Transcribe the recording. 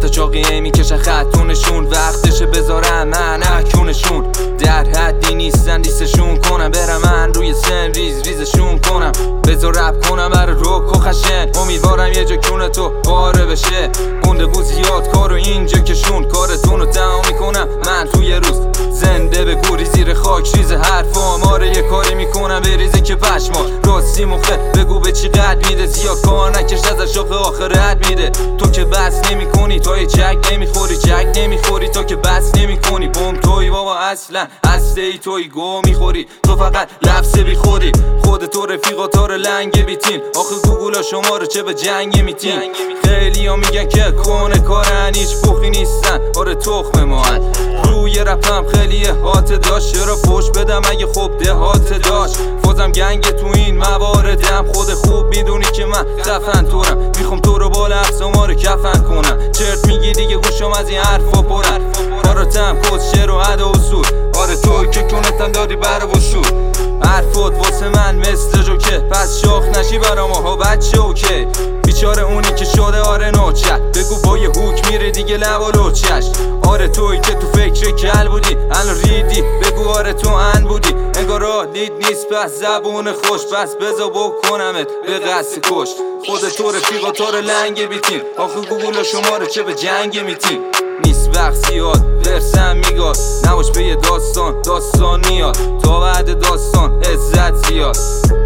تا چاقیه میکشه خطونشون، وقتشه بذارم من اکنونشون. در حدی نیستن دیستشون کنم، برم من روی سن ریزشون کنم. بذار رپ کنم برای روک و خشن، امیدوارم یه جا کونه تو پاره بشه. گنده بود زیاد کارو اینجا کشون، کارتون رو تمام میکنم من توی روز. زنده بگوری زیر خاک ریز حرفام، آره یه کاری میکنم بریزه که پشما. راستی مخه بگو به چی قد میده، زیاد کار نکش ازش آخه آخرت میده. تو که بس نمی کنی توی جک نمیخوری، جک نمیخوری تو که بس نمی کنی. بوم توی بابا اصلا هسته ای توی گو میخوری، تو فقط لفظ بی خودی. خودتو رفیقاتا رو لنگ بیتین، آخه گوگل شما رو چه به جنگ میتین. خیلی ها میگن که کنه کارن هیچ بخی نیستن، آره تخم ماهن. روی رپم خیلی هات داشت، چرا پشت بدم اگه خوب دهات داشت. فازم گنگ تو این مواردم، خود خوب میدونی که من خفن تورم. میخوام تو رو با لفظما رو کفن کنم، چرت میگی دیگه گوشم از این حرفا پرن. کاراتم کس شعر و ادا و سور، آره توی که کنتم دادی بره و شور. حرفات واسه من مثل جوکه، پس شاخ نشی برا ماها بچه اوکی. بیچاره اونی که شده آره نوچه، بگو با یه هوک میره دیگه لب و لوچش. آره توی که تو فکر کل بودی الان ریدی، بگو آره تو ان بودی. انگار لید نیست پس زبون خوش، پس بزا بکنمت به قصد کش. خودتو رفیقاتا رو لنگ بیتین، آخه گوگل شما رو چه به جنگ میتین. نیست وقت زیاد ورسم میگاد، نباش به یه داستان میاد تا بعد داستان عزت زیاد.